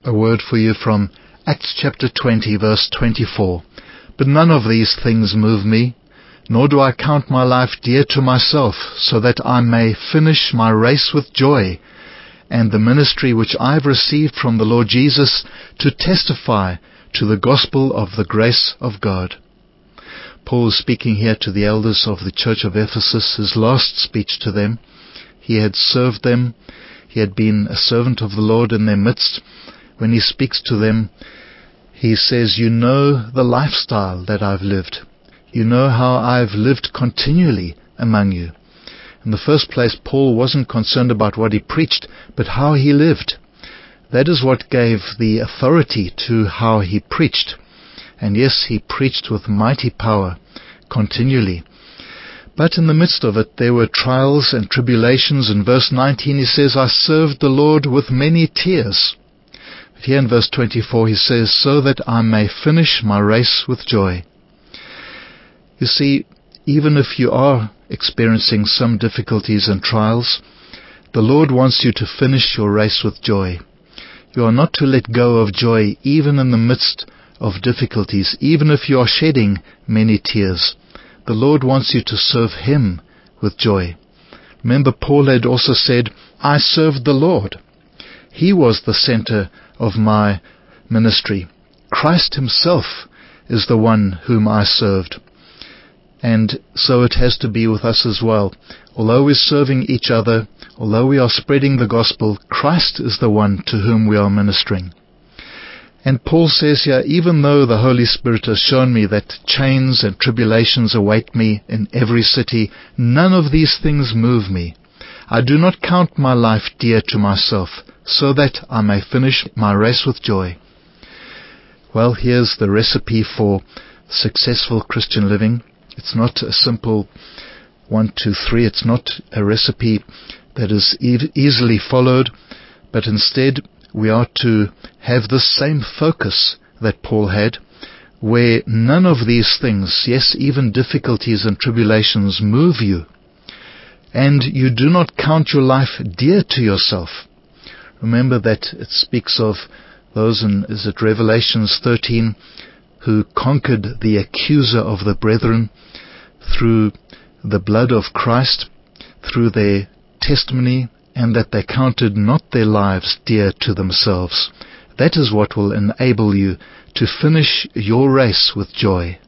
A word for you from Acts chapter 20, verse 24. But none of these things move me, nor do I count my life dear to myself, so that I may finish my race with joy, and the ministry which I have received from the Lord Jesus, to testify to the gospel of the grace of God. Paul is speaking here to the elders of the church of Ephesus, his last speech to them. He had served them. He had been a servant of the Lord in their midst. When he speaks to them, he says, you know the lifestyle that I've lived. You know how I've lived continually among you. In the first place, Paul wasn't concerned about what he preached, but how he lived. That is what gave the authority to how he preached. And yes, he preached with mighty power continually. But in the midst of it, there were trials and tribulations. In verse 19, he says, I served the Lord with many tears. But here in verse 24, he says, so that I may finish my race with joy. You see, even if you are experiencing some difficulties and trials, the Lord wants you to finish your race with joy. You are not to let go of joy even in the midst of difficulties, even if you are shedding many tears. The Lord wants you to serve Him with joy. Remember, Paul had also said, I served the Lord. He was the center of my ministry. Christ Himself is the one whom I served. And so it has to be with us as well. Although we're serving each other, although we are spreading the gospel, Christ is the one to whom we are ministering. And Paul says here, even though the Holy Spirit has shown me that chains and tribulations await me in every city, none of these things move me. I do not count my life dear to myself, so that I may finish my race with joy. Well, here's the recipe for successful Christian living. It's not a simple 1, 2, 3. It's not a recipe that is easily followed, but instead we are to have the same focus that Paul had, where none of these things, yes, even difficulties and tribulations, move you. And you do not count your life dear to yourself. Remember that it speaks of those in, is it Revelations 13, who conquered the accuser of the brethren through the blood of Christ, through their testimony, and that they counted not their lives dear to themselves. That is what will enable you to finish your race with joy.